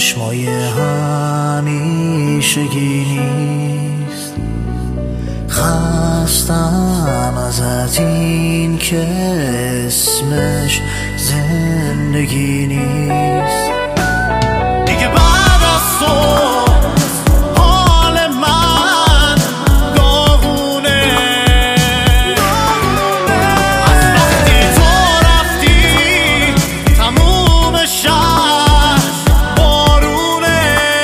چشمای همیشگی نیست. خستم ازت این که اسمش زندگی نیست. دیگه بعد از تو حال من داغونه. از وقتی تو رفتی تموم شهر بارونه.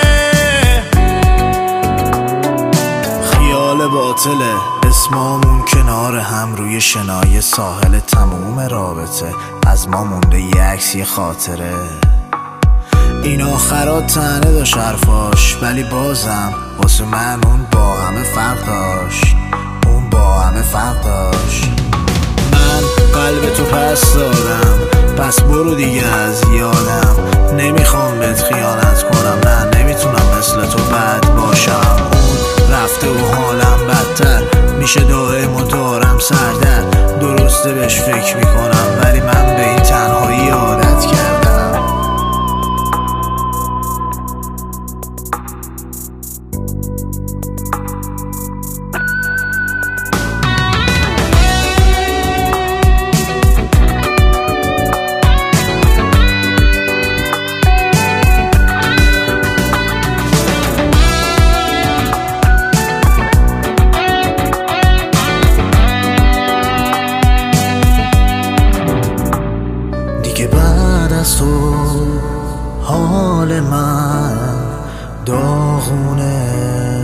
خیال باطله اسمامون کنار هم روی شنای ساحل، تموم رابطه از ما مونده یه عکس یه خاطره. این آخرات تنه داشت حرفاش، ولی بازم واسه من اون با همه فرق داشت. اون با همه فرق داشت. من قلب تو پس دادم، پس برو دیگه از یادم. نمیخوام بهت خیانت کنم، نه نمیتونم مثل تو بد باشم. اون رفته و حالم بدتر میشه، دائم و دارم سردر. درسته بهش فکر میکنم، ولی من به این تنهایی عادت کردم. دیگه بعد از تو حال من داغونه.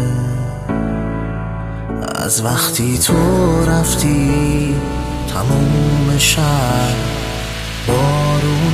از وقتی تو رفتی تموم شهر بارونه.